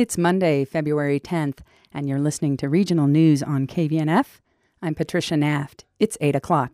It's Monday, February 10th, and you're listening to Regional News on KVNF. I'm Patricia Naft. It's 8 o'clock.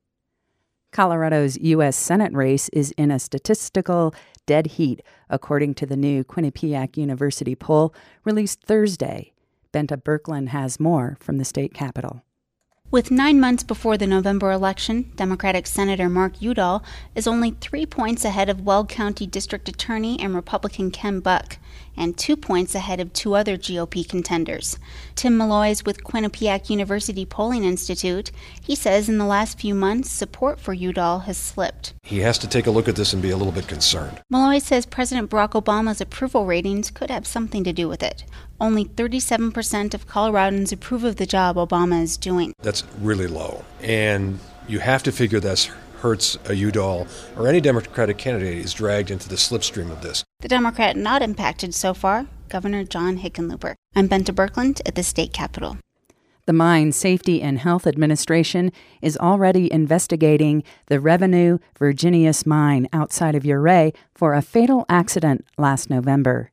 Colorado's U.S. Senate race is in a statistical dead heat, according to the new Quinnipiac University poll released Thursday. Benta Birkeland has more from the state capitol. With 9 months before the November election, Democratic Senator Mark Udall is only 3 points ahead of Weld County District Attorney and Republican Ken Buck, and 2 points ahead of 2 other GOP contenders. Tim Malloy is with Quinnipiac University Polling Institute. He says in the last few months, support for Udall has slipped. He has to take a look at this and be a little bit concerned. Malloy says President Barack Obama's approval ratings could have something to do with it. Only 37% of Coloradans approve of the job Obama is doing. That's really low. And you have to figure this hurts a Udall or any Democratic candidate is dragged into the slipstream of this. The Democrat not impacted so far, Governor John Hickenlooper. I'm Benta Birkeland at the state capitol. The Mine Safety and Health Administration is already investigating the Revenue Virginius mine outside of Ouray for a fatal accident last November.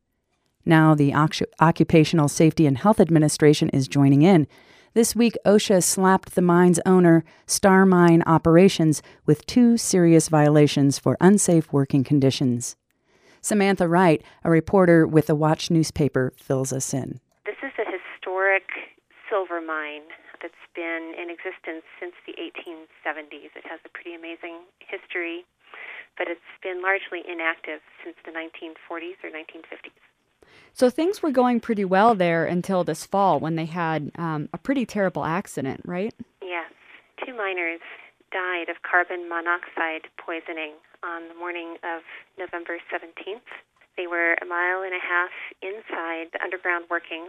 Now the Occupational Safety and Health Administration is joining in. This week, OSHA slapped the mine's owner, Star Mine Operations, with 2 serious violations for unsafe working conditions. Samantha Wright, a reporter with the Watch newspaper, fills us in. This is a historic silver mine that's been in existence since the 1870s. It has a pretty amazing history, but it's been largely inactive since the 1940s or 1950s. So things were going pretty well there until this fall when they had a pretty terrible accident, right? Yes. 2 miners died of carbon monoxide poisoning on the morning of November 17th. They were 1.5 miles inside the underground workings,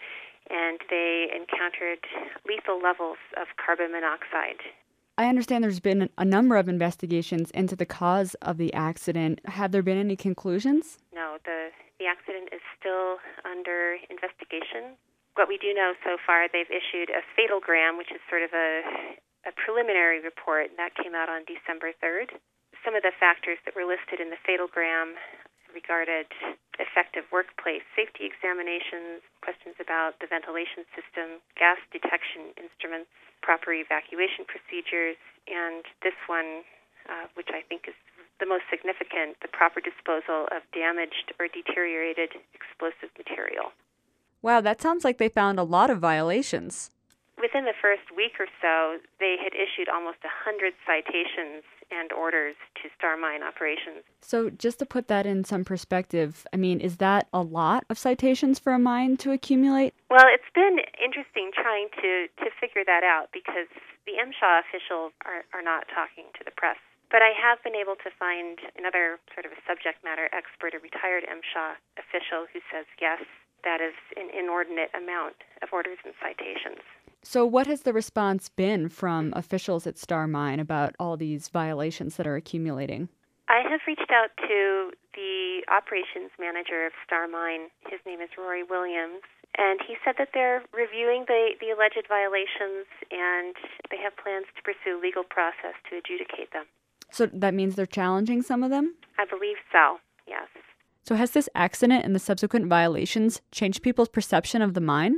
and they encountered lethal levels of carbon monoxide. I understand there's been a number of investigations into the cause of the accident. Have there been any conclusions? No, the accident is still under investigation. What we do know so far, they've issued a fatalgram, which is sort of a preliminary report, and that came out on December 3rd. Some of the factors that were listed in the fatalgram regarded effective workplace safety examinations, questions about the ventilation system, gas detection instruments, proper evacuation procedures, and this one, which I think is the most significant, the proper disposal of damaged or deteriorated explosive material. Wow, that sounds like they found a lot of violations. Within the first week or so, they had issued almost 100 citations and orders to Star Mine Operations. So just to put that in some perspective, I mean, is that a lot of citations for a mine to accumulate? Well, it's been interesting trying to figure that out because the MSHA officials are not talking to the press. But I have been able to find another sort of a subject matter expert, a retired MSHA official, who says, yes, that is an inordinate amount of orders and citations. So what has the response been from officials at Star Mine about all these violations that are accumulating? I have reached out to the operations manager of Star Mine. His name is Rory Williams, and he said that they're reviewing the alleged violations, and they have plans to pursue legal process to adjudicate them. So that means they're challenging some of them? I believe so, yes. So has this accident and the subsequent violations changed people's perception of the mine?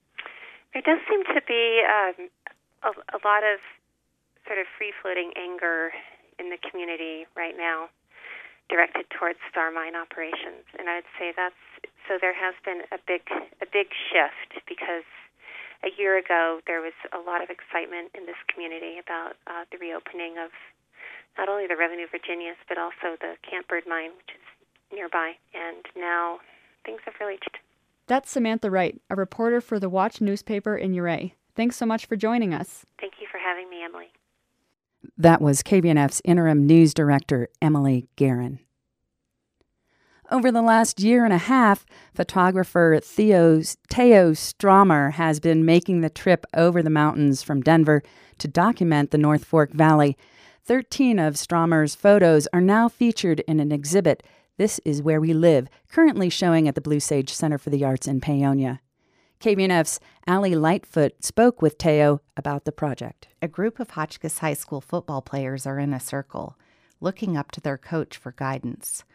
There does seem to be a lot of sort of free-floating anger in the community right now directed towards Star Mine Operations. And I'd say so there has been a big shift because a year ago there was a lot of excitement in this community about the reopening of not only the Revenue Virginius, but also the Campbird mine, which is nearby. And now things have really changed. That's Samantha Wright, a reporter for the Watch newspaper in Ouray. Thanks so much for joining us. Thank you for having me, Emily. That was KVNF's interim news director, Emily Guerin. Over the last year and a half, photographer Theo Stromer has been making the trip over the mountains from Denver to document the North Fork Valley. 13 of Stromer's photos are now featured in an exhibit, This Is Where We Live, currently showing at the Blue Sage Center for the Arts in Paonia. KVNF's Allie Lightfoot spoke with Theo about the project. A group of Hotchkiss High School football players are in a circle, looking up to their coach for guidance.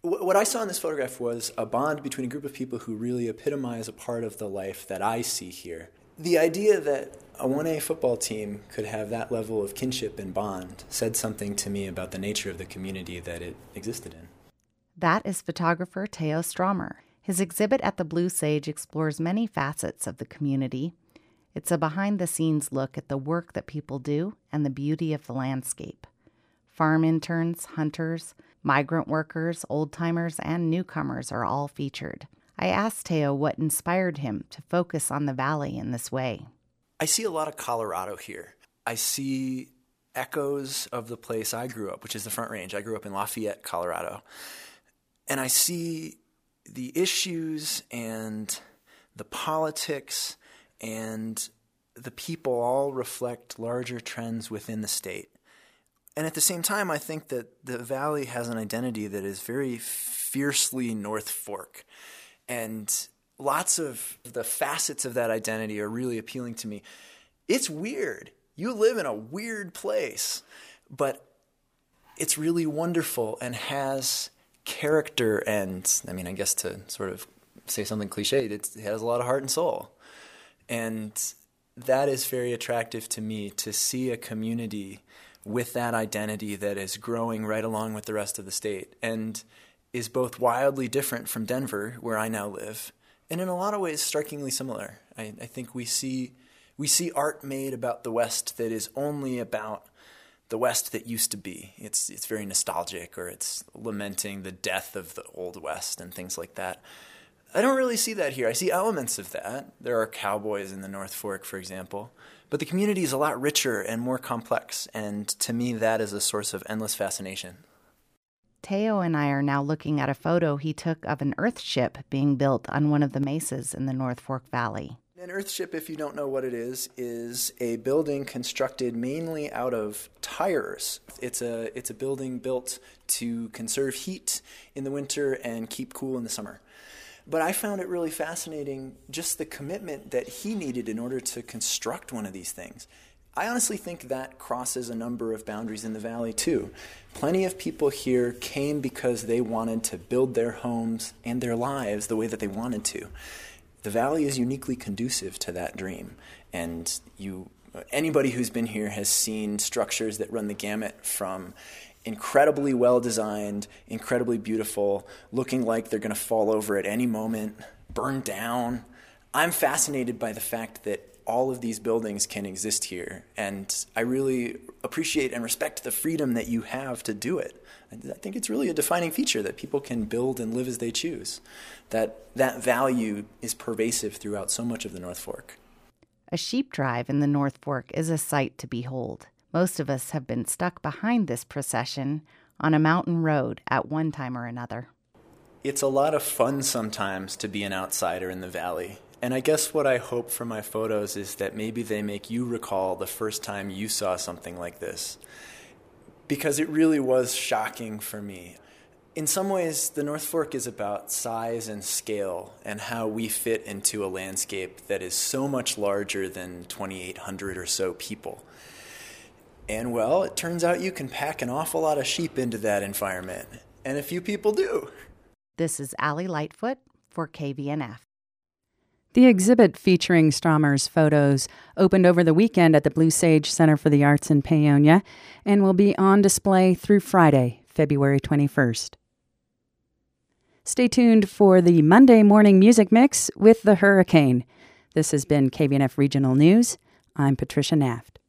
What I saw in this photograph was a bond between a group of people who really epitomize a part of the life that I see here. The idea that a 1A football team could have that level of kinship and bond said something to me about the nature of the community that it existed in. That is photographer Theo Stromer. His exhibit at the Blue Sage explores many facets of the community. It's a behind-the-scenes look at the work that people do and the beauty of the landscape. Farm interns, hunters, migrant workers, old-timers, and newcomers are all featured. I asked Theo what inspired him to focus on the valley in this way. I see a lot of Colorado here. I see echoes of the place I grew up, which is the Front Range. I grew up in Lafayette, Colorado. And I see the issues and the politics and the people all reflect larger trends within the state. And at the same time, I think that the valley has an identity that is very fiercely North Fork. And lots of the facets of that identity are really appealing to me. It's weird. You live in a weird place, but it's really wonderful and has character and, I guess to sort of say something cliched, it has a lot of heart and soul. And that is very attractive to me, to see a community with that identity that is growing right along with the rest of the state and is both wildly different from Denver, where I now live, and in a lot of ways strikingly similar. I think we see art made about the West that is only about the West that used to be. It's very nostalgic, or it's lamenting the death of the Old West and things like that. I don't really see that here. I see elements of that. There are cowboys in the North Fork, for example. But the community is a lot richer and more complex, and to me that is a source of endless fascination. Theo and I are now looking at a photo he took of an earthship being built on one of the mesas in the North Fork Valley. An earthship, if you don't know what it is a building constructed mainly out of tires. It's a building built to conserve heat in the winter and keep cool in the summer. But I found it really fascinating, just the commitment that he needed in order to construct one of these things. I honestly think that crosses a number of boundaries in the valley, too. Plenty of people here came because they wanted to build their homes and their lives the way that they wanted to. The valley is uniquely conducive to that dream. And anybody who's been here has seen structures that run the gamut from incredibly well-designed, incredibly beautiful, looking like they're going to fall over at any moment, burn down. I'm fascinated by the fact that all of these buildings can exist here, and I really appreciate and respect the freedom that you have to do it. I think it's really a defining feature that people can build and live as they choose. That value is pervasive throughout so much of the North Fork. A sheep drive in the North Fork is a sight to behold. Most of us have been stuck behind this procession on a mountain road at one time or another. It's a lot of fun sometimes to be an outsider in the valley. And I guess what I hope for my photos is that maybe they make you recall the first time you saw something like this. Because it really was shocking for me. In some ways, the North Fork is about size and scale and how we fit into a landscape that is so much larger than 2,800 or so people. And, well, it turns out you can pack an awful lot of sheep into that environment. And a few people do. This is Allie Lightfoot for KVNF. The exhibit featuring Stromer's photos opened over the weekend at the Blue Sage Center for the Arts in Paonia and will be on display through Friday, February 21st. Stay tuned for the Monday morning music mix with The Hurricane. This has been KVNF Regional News. I'm Patricia Naft.